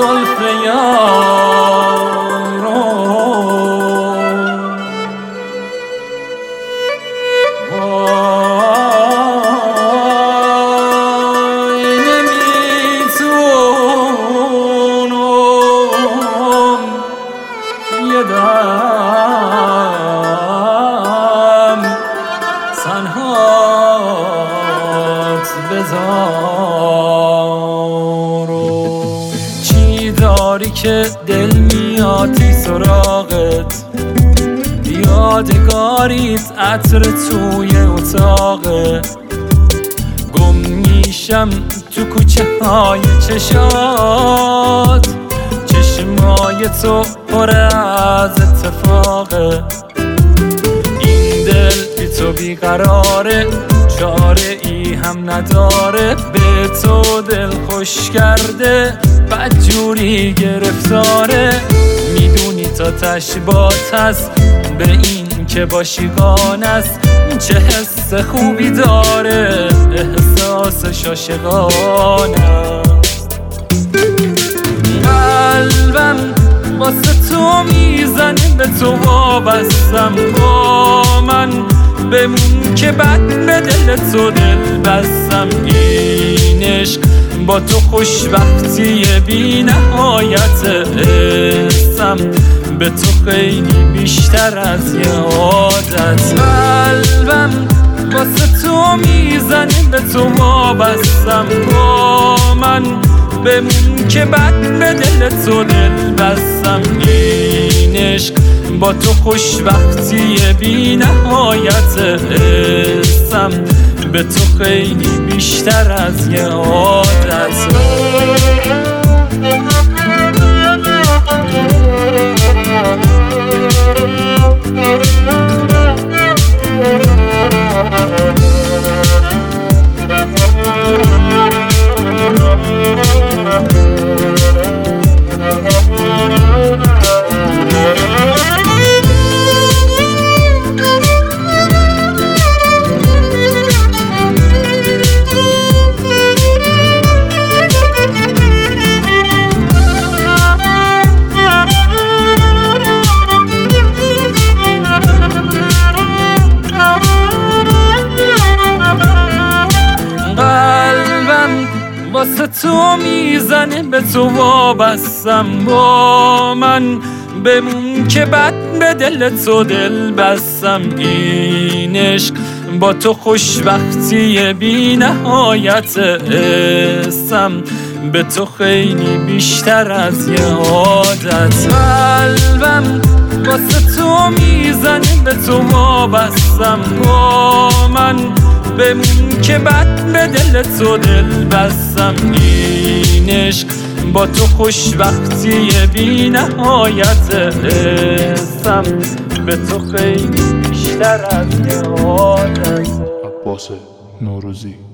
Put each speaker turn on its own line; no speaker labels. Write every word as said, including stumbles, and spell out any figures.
زلف یارو وای نمیتونم یه دم تنهات بذارم. چی داری که دل میادی سراغت، یادگاریت عطر توی اتاقه، گم میشم تو کوچه های چشات، چشمای تو پر از اتفاقه، این دل بی تو بیقراره، چاره ای هم نداره، به تو دل خوش کرده بدجوری گرفتاره، میدونی تا تشبات هست به این که باشیگان است، چه حس خوبی داره احساسش عاشقانه است. قلبم واسه تو میزنه به تو وابستم، با من بمون که بعد به دل تو دل بستم، این عشق با تو خوشبختی بی نهایت هستم، به تو خیلی بیشتر از یه عادت. قلبم واسه تو میزنه به تو وابستم، با من بمون که بعد به دل تو دل بستم، این عشق با تو خوشبختی بی نهایت هستم، به تو خیلی بیشتر از یه عادت. واسه تو میزنه به تو وابستم، با من بمون که بعد به دل تو دل بستم، این عشق با تو خوشبختی بی نهایت هستم، به تو خیلی بیشتر از یه عادت. قلبم واسه تو میزنه به تو وابستم، با من بمون که بعد به دل تو دل بستم، این عشق با تو خوشبختی بی نهایت هستم، به تو خیلی بیشتر از یه عادت.
عباس نوروزی.